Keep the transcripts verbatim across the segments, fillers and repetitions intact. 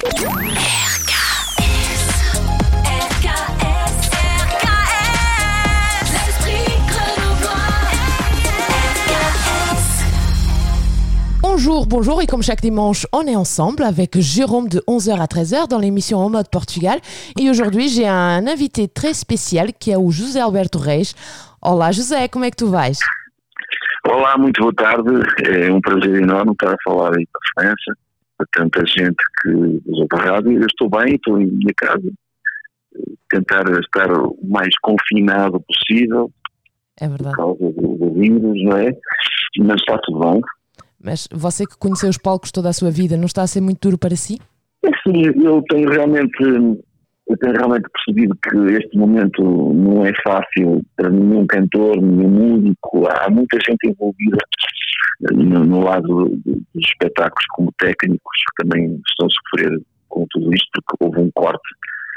Bonjour, bonjour, et comme chaque dimanche, on est ensemble avec Jérôme de onze heures à treize heures dans l'émission En Mode Portugal. Et aujourd'hui, j'ai un invité très spécial que é o José Alberto Reis. Olá, José, como é que tu vais? Olá, muito boa tarde. É um prazer enorme estar a falar aí para a França, para tanta gente que usa a rádio. Eu estou bem, estou em minha casa, tentar estar o mais confinado possível. É verdade. Por causa do, do vírus, não é? Mas está tudo bem. Mas você que conheceu os palcos toda a sua vida, não está a ser muito duro para si? Sim, eu tenho realmente, eu tenho realmente percebido que este momento não é fácil para nenhum cantor, nenhum músico. Há muita gente envolvida no, no lado dos espetáculos como técnicos que também estão a sofrer com tudo isto, porque houve um corte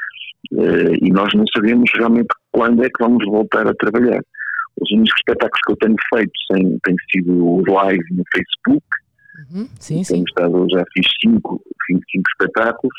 e nós não sabemos realmente quando é que vamos voltar a trabalhar. Os únicos espetáculos que eu tenho feito têm, têm sido live no Facebook. Uhum, sim, tenho sim. Estado, já fiz cinco, cinco, cinco espetáculos.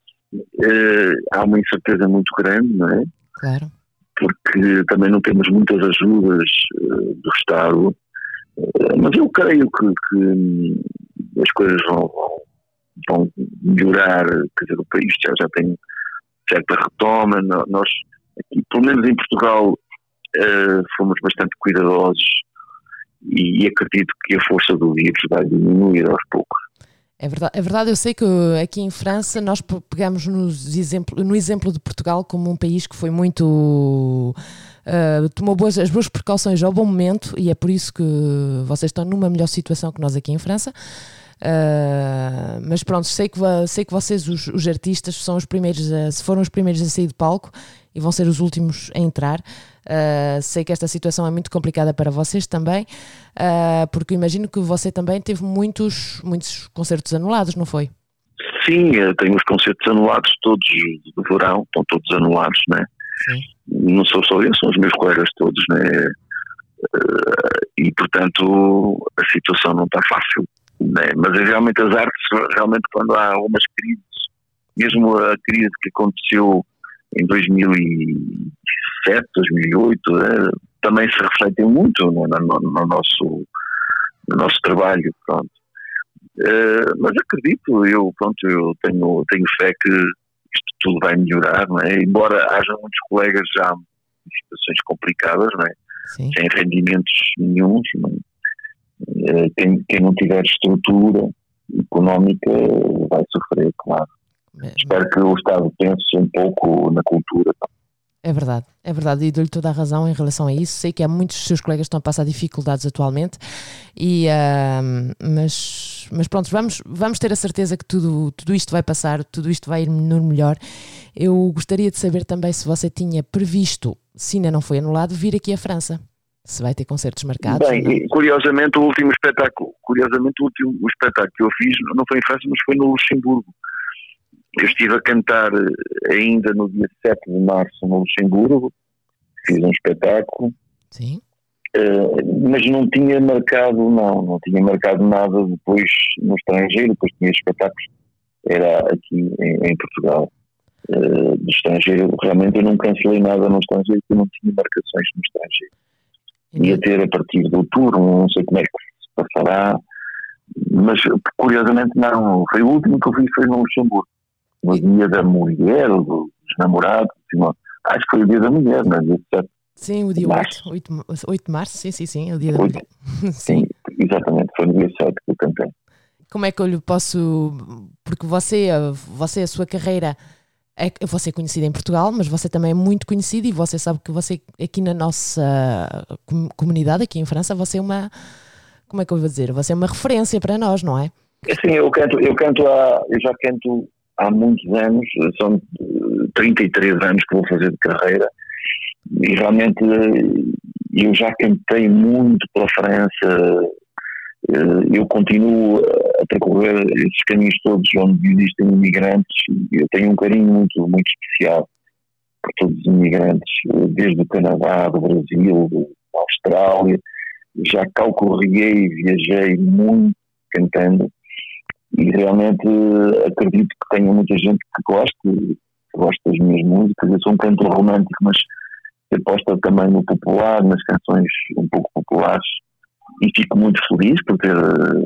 Uh, há uma incerteza muito grande, não é? Claro. Porque também não temos muitas ajudas uh, do Estado. Uh, mas eu creio que, que as coisas vão, vão, vão melhorar. Quer dizer, o país já, já tem certa retoma. Nós, aqui, pelo menos em Portugal, Uh, fomos bastante cuidadosos e, e acredito que a força do vírus vai diminuir aos poucos. É verdade, é verdade, eu sei que aqui em França nós pegamos nos exemplo, no exemplo de Portugal como um país que foi muito... Uh, tomou boas, as boas precauções ao bom momento e é por isso que vocês estão numa melhor situação que nós aqui em França. Uh, mas pronto, sei que, sei que vocês, os, os artistas, são os primeiros a, se foram os primeiros a sair de palco e vão ser os últimos a entrar. Uh, sei que esta situação é muito complicada para vocês também, uh, porque imagino que você também teve muitos, muitos concertos anulados, não foi? Sim, eu tenho os concertos anulados todos do verão, estão todos anulados, né? Sim. Não sou só eu, são os meus colegas todos, né? Uh, e portanto a situação não está fácil, né? Mas realmente as artes, realmente quando há umas crises, mesmo a crise que aconteceu em dois mil e sete, dois mil e oito, né, também se refletem muito no, no, no, nosso, no nosso trabalho, pronto. Uh, mas acredito, eu, pronto, eu tenho, tenho fé que isto tudo vai melhorar, não é? Embora haja muitos colegas já em situações complicadas, não é? Sim. Sem rendimentos nenhuns, não é? Uh, quem, quem não tiver estrutura económica vai sofrer, claro. É. Espero que o Estado pense um pouco na cultura. É verdade, é verdade, e dou-lhe toda a razão em relação a isso. Sei que há muitos dos seus colegas que estão a passar dificuldades atualmente, e, uh, mas, mas pronto, vamos, vamos ter a certeza que tudo, tudo isto vai passar, tudo isto vai ir no melhor. Eu gostaria de saber também se você tinha previsto, se ainda não foi anulado, vir aqui à França. Se vai ter concertos marcados. Bem, não? curiosamente o último espetáculo, curiosamente o último o espetáculo que eu fiz não foi em França, mas foi no Luxemburgo. Eu estive a cantar ainda no dia sete de março no Luxemburgo, fiz um espetáculo. Sim. Uh, mas não tinha marcado, não, não tinha marcado nada depois no estrangeiro, depois tinha espetáculos, era aqui em, em Portugal. Uh, do estrangeiro, realmente eu não cancelei nada no estrangeiro, porque eu não tinha marcações no estrangeiro. Ia ter a partir de outubro, não sei como é que se passará, mas curiosamente não, foi o último que eu fiz foi no Luxemburgo. No e... dia da mulher, dos namorados, acho que foi o dia da mulher, não é? Dia sete. Sim, o dia oito, oito de março, sim, sim, sim, é o dia da mulher. Sim. sim, exatamente, foi no dia sete que eu cantei. Como é que eu lhe posso, porque você, você a sua carreira, é, você é conhecido em Portugal, mas você também é muito conhecido e você sabe que você aqui na nossa comunidade, aqui em França, você é uma, como é que eu vou dizer, você é uma referência para nós, não é? Sim, eu canto, eu canto há, eu já canto há muitos anos, são trinta e três anos que vou fazer de carreira e realmente eu já cantei muito pela França, eu continuo a percorrer esses caminhos todos onde existem imigrantes, eu tenho um carinho muito, muito especial por todos os imigrantes, desde o Canadá, do Brasil, da Austrália, já calculei e viajei muito cantando. e realmente acredito que tenha muita gente que goste, que goste das minhas músicas. Eu sou um cantor romântico, mas eu aposto também no popular, nas canções um pouco populares, e fico muito feliz por ter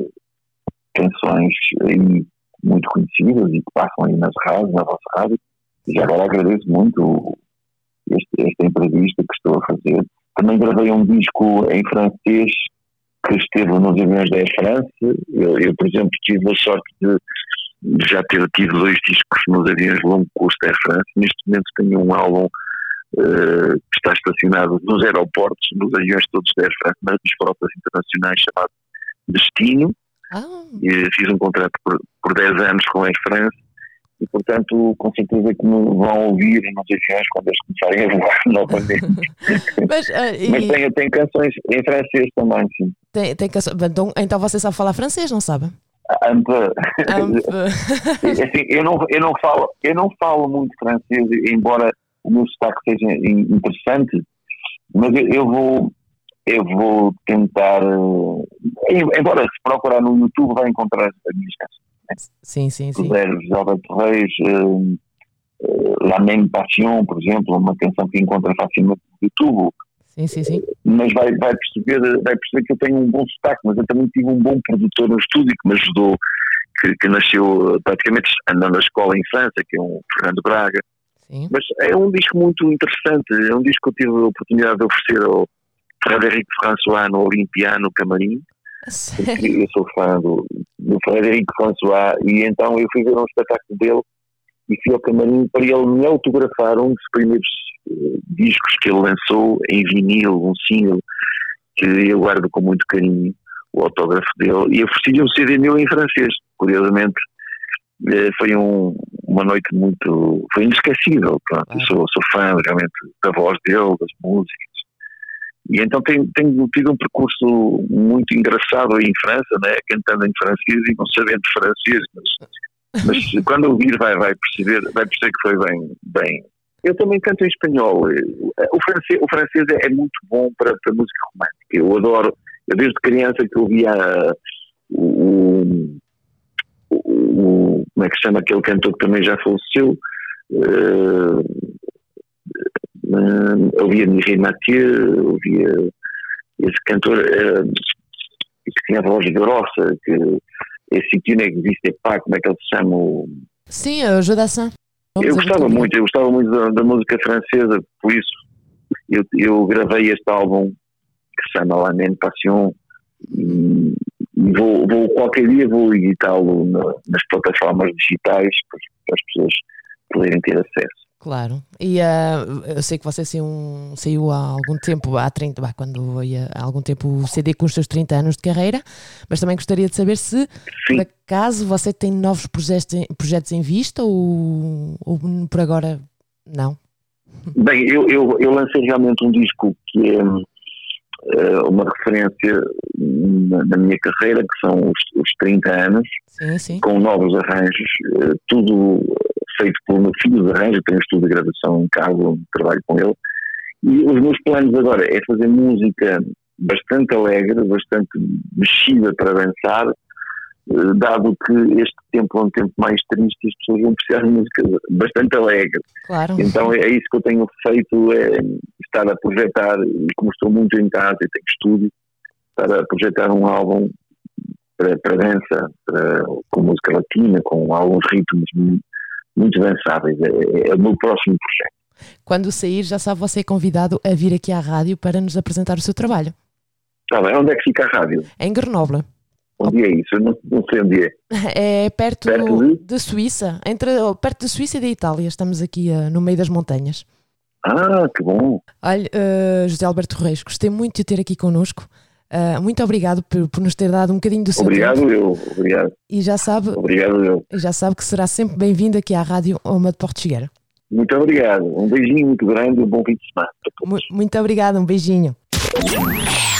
canções aí muito conhecidas e que passam aí nas rádios, na vossa rádio. E já agora agradeço muito este, esta entrevista que estou a fazer. Também gravei um disco em francês que esteve nos aviões da Air France. Eu, eu, por exemplo, tive a sorte de, de já ter tido dois discos nos aviões de longo curso da Air France. Neste momento tenho um álbum uh, que está estacionado nos aeroportos, nos aviões todos da Air France, nas frotas internacionais, chamado Destino. Ah. E fiz um contrato por, por dez anos com a Air France. E, portanto, com certeza que me vão ouvir nos aviões quando eles começarem a voar novamente. Mas, uh, e... Mas tem, tem canções em francês também, sim. Tem, tem canções. Então, então você sabe falar francês, não sabe? Um peu. Um peu. Assim, eu, não, eu, não falo, eu não falo muito francês, embora o meu sotaque seja interessante, mas eu, eu vou... Eu vou tentar, embora se procurar no YouTube vai encontrar as minhas canções. Sim, sim, sim. José Alberto Reis, uh, uh, La Même Passion, por exemplo, uma canção que encontra facilmente no YouTube. Sim, sim, sim. Mas vai, vai, perceber, vai perceber que eu tenho um bom sotaque, mas eu também tive um bom produtor no estúdio que me ajudou, que, que nasceu praticamente andando na escola em França, que é um Fernando Braga. Sim. Mas é um disco muito interessante, é um disco que eu tive a oportunidade de oferecer ao Frédéric François no Olympia, no Camarim. Eu sou fã do, do Frédéric François e então eu fui ver um espetáculo dele e fui ao Camarim para ele me autografar um dos primeiros uh, discos que ele lançou em vinil, um single que eu guardo com muito carinho, o autógrafo dele, e ofereci-lhe um C D meu em francês. Curiosamente uh, foi um, uma noite muito, foi inesquecível. Pronto. Eu sou, sou fã realmente da voz dele, das músicas. E então tenho, tenho tido um percurso muito engraçado aí em França, né? Cantando em francês e não sabendo francês, mas, mas quando ouvir vai, vai, perceber, vai perceber que foi bem, bem. Eu também canto em espanhol. O francês, o francês é, é muito bom para, para música romântica. Eu adoro, eu desde criança que ouvia o, o, o como é que se chama aquele cantor que também já faleceu, uh, Uh, ouvia Mireille Mathieu, ouvia esse cantor uh, que tinha a voz grossa, que esse que não existe pá, como é que ele se chama? Sim, o Jodassin. Eu gostava muito, eu gostava muito da, da música francesa, por isso eu, eu gravei este álbum que se chama La Même Passion e, e vou, vou, qualquer dia vou editá-lo na, nas plataformas digitais para, para as pessoas poderem ter acesso. Claro, e uh, eu sei que você saiu, um, saiu há algum tempo, há trinta, bah, quando ia há algum tempo o C D com os seus trinta anos de carreira, mas também gostaria de saber se, Sim. por acaso, você tem novos projetos em, projetos em vista ou, ou por agora não? Bem, eu, eu, eu lancei realmente um disco que é uh, uma referência na, na minha carreira, que são os, os trinta anos, sim, sim. Com novos arranjos, uh, tudo feito por meu filho de arranjo, eu tenho um estudo de gravação em casa, onde trabalho com ele, e os meus planos agora é fazer música bastante alegre, bastante mexida para dançar, dado que este tempo é um tempo mais triste e as pessoas vão precisar de música bastante alegre. Claro. Então é isso que eu tenho feito, é estar a projetar, e como estou muito em casa e tenho estúdio, estar a projetar um álbum para, para dança, para, com música latina, com alguns ritmos muito, muito dançáveis. É, é o meu próximo projeto. Quando sair, já sabe, você é convidado a vir aqui à rádio para nos apresentar o seu trabalho. Está bem, onde é que fica a rádio? Em Grenoble. Onde é isso? Eu não, não sei onde é. É perto, perto de? de Suíça, entre, perto da Suíça e da Itália. Estamos aqui uh, no meio das montanhas. Ah, que bom. Olha, uh, José Alberto Reis, gostei muito de ter aqui connosco. Uh, muito obrigado por, por nos ter dado um bocadinho do seu obrigado tempo. Obrigado eu, obrigado. E já sabe, obrigado eu. E já sabe que será sempre bem-vindo aqui à Rádio Oma de Porto Chigueira. Muito obrigado. Um beijinho muito grande e um bom fim de semana. Muito obrigado, um beijinho.